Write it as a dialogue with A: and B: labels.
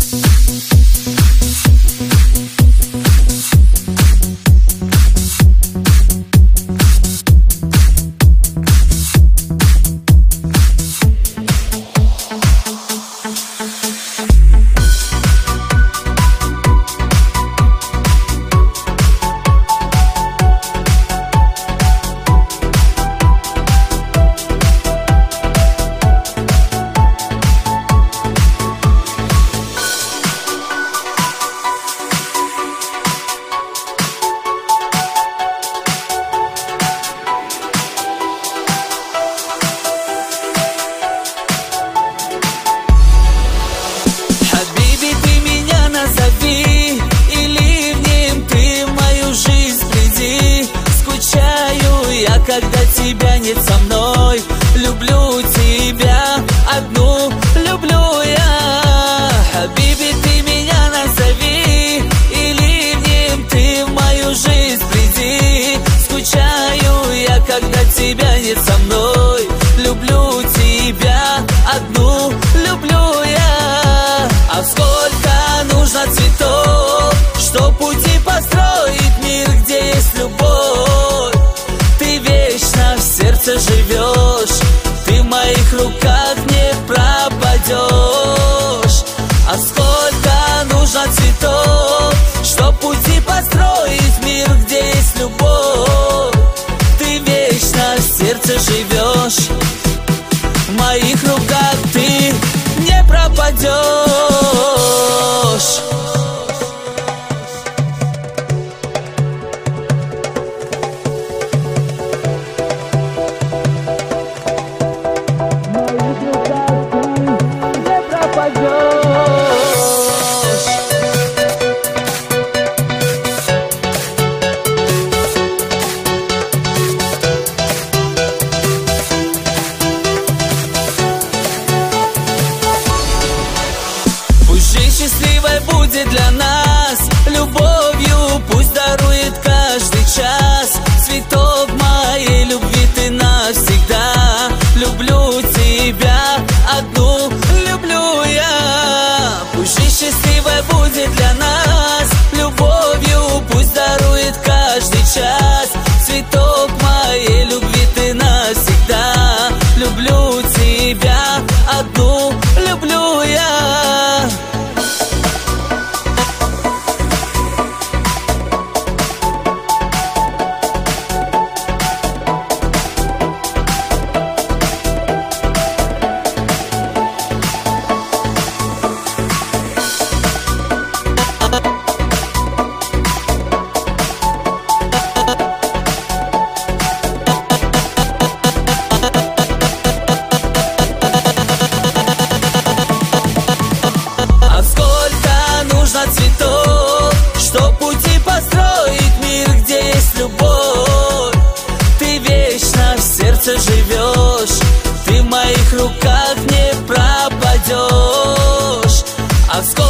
A: Когда тебя нет со мной, люблю тебя одну, люблю я. Хабиби, ты меня назови, или в нем ты в мою жизнь приди. Скучаю я, когда тебя нет со мной, люблю тебя одну, люблю я. А сколько нужно цветов, чтоб пути построить мир, где есть любовь. Вечно в сердце живешь, ты в моих руках не пропадешь. А сколько нужно цветов, чтоб пути построить мир, где есть любовь. Ты вечно в сердце живешь, в моих руках ты не пропадешь. Счастливой будет для нас любовью, пусть дарует каждый час. Цветок моей любви ты навсегда. Люблю тебя одну, люблю я. Пусть жизнь счастливой будет для нас любовью, пусть дарует каждый час. Цветок моей любви ты навсегда. Люблю тебя одну, люблю я. Цветов, чтоб пути построить мир, где есть любовь. Ты вечно в сердце живешь, ты в моих руках не пропадешь. А сколько